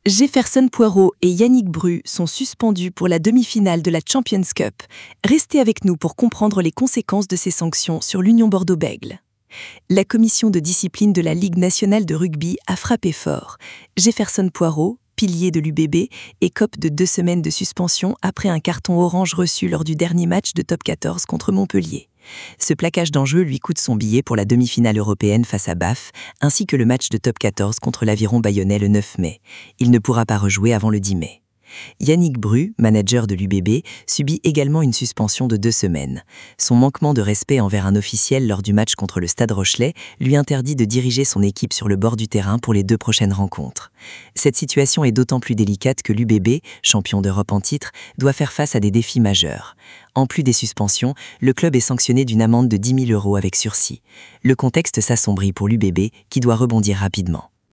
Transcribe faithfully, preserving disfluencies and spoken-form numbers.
Jefferson Poirot et Yannick Bru sont suspendus pour la demi-finale de la Champions Cup. Restez avec nous pour comprendre les conséquences de ces sanctions sur l'Union Bordeaux-Bègles. La commission de discipline de la Ligue nationale de rugby a frappé fort. Jefferson Poirot, pilier de l'U B B, écope de deux semaines de suspension après un carton orange reçu lors du dernier match de Top quatorze contre Montpellier. Ce plaquage d'enjeu lui coûte son billet pour la demi-finale européenne face à B A F, ainsi que le match de Top quatorze contre l'Aviron Bayonnais le neuf mai. Il ne pourra pas rejouer avant le dix mai. Yannick Bru, manager de l'U B B, subit également une suspension de deux semaines. Son manquement de respect envers un officiel lors du match contre le Stade Rochelais lui interdit de diriger son équipe sur le bord du terrain pour les deux prochaines rencontres. Cette situation est d'autant plus délicate que l'U B B, champion d'Europe en titre, doit faire face à des défis majeurs. En plus des suspensions, le club est sanctionné d'une amende de dix mille euros avec sursis. Le contexte s'assombrit pour l'U B B qui doit rebondir rapidement.